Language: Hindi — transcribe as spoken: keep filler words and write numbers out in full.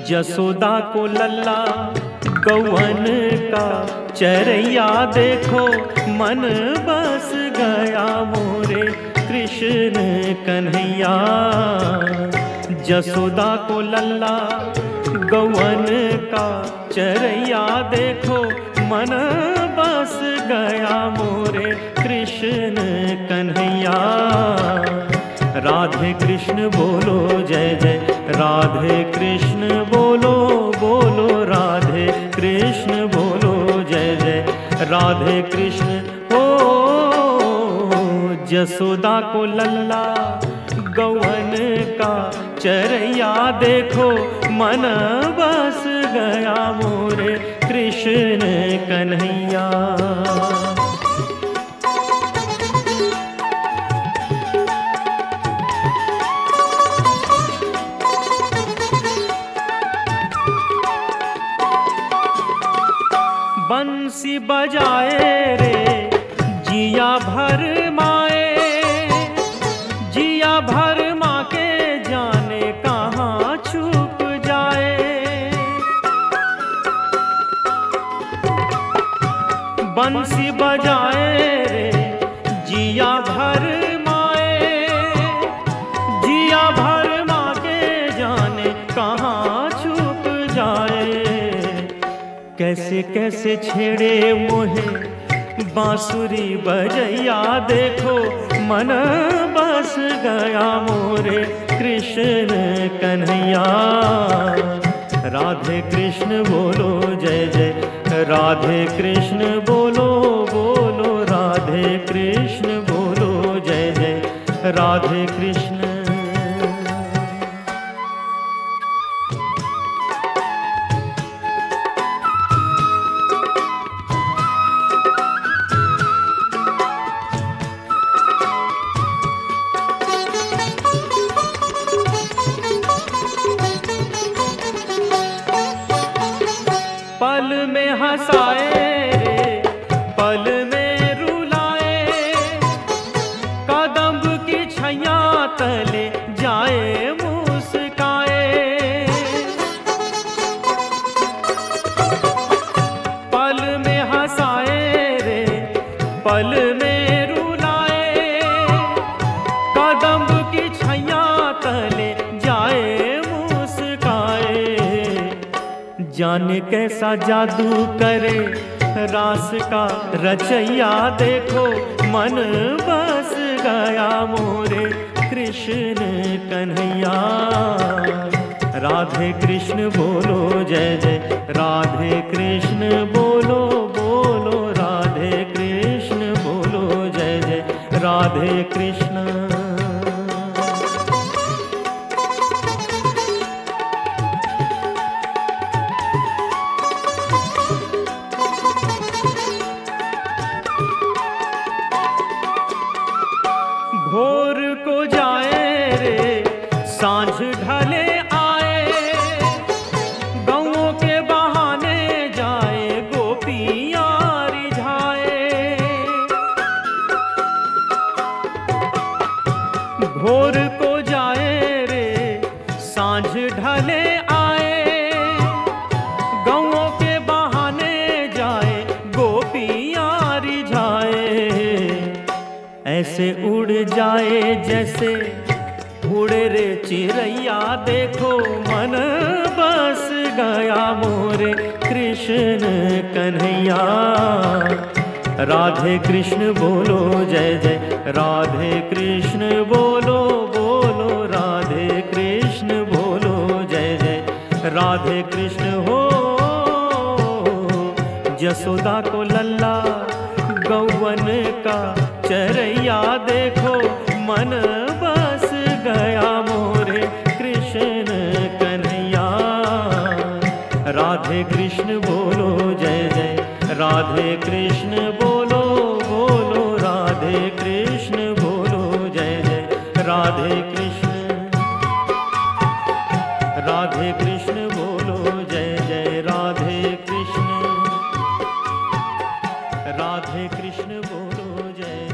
जसोदा को लल्ला गौवन का चरैया देखो, मन बस गया मोरे कृष्ण कन्हैया। जसोदा को लल्ला गौवन का चरैया देखो, मन बस गया मोरे कृष्ण कन्हैया। राधे कृष्ण बोलो जय जय, राधे कृष्ण बोलो बोलो, राधे कृष्ण बोलो जय जय, राधे कृष्ण। ओ जसोदा को लल्ला गौवन का चरैया देखो, मन बस गया मोरे कृष्ण कन्हैया। बंसी बजाए रे जिया भर माए, जिया भर माँ के जाने कहाँ छुप जाए। बंसी बजाए रे जिया भर माए, जिया भर माँ के जाने कहाँ छुप जाए। कैसे कैसे छेड़े मोहे बांसुरी बजैया देखो, मन बस गया मोरे कृष्ण कन्हैया। राधे कृष्ण बोलो जय जय, राधे कृष्ण बोलो बोलो, राधे कृष्ण बोलो जय जय, राधे कृष्ण। पल में हंसाए रे पल में रुलाए, कदम्ब की छैया तले जाए मुस्काए। पल में हंसाए रे पल में रुलाए, कदम्ब की छैया तले जाए मुस्काए। जाने कैसा जादू करे रास का रचैया देखो, मन बस गया मोरे कृष्ण कन्हैया। राधे कृष्ण बोलो जय जय, राधे कृष्ण बोलो बोलो, राधे कृष्ण बोलो जय जय, राधे कृष्ण। भोर को जाए रे सांझ ढले आए, गौओं के बहाने जाए गोपियाँ रिझाए। भोर को जाए रे सांझ ढले आए, गौओं के बहाने जाए गोपियाँ रिझाए। ऐसे उड़ जाए जैसे उड़े रे चिरैया देखो, मन बस गया मोरे कृष्ण कन्हैया। राधे कृष्ण बोलो जय जय, राधे कृष्ण बोलो बोलो, राधे कृष्ण बोलो जय जय, राधे कृष्ण। हो जसोदा को लल्ला गौवन का चरैया देखो, मन बस गया मोरे कृष्ण कन्हैया। राधे कृष्ण बोलो जय जय, राधे कृष्ण बोलो बोलो, राधे कृष्ण बोलो जय जय, राधे कृष्ण। राधे कृष्ण बोलो जय जय, राधे कृष्ण, राधे कृष्ण बोलो जय।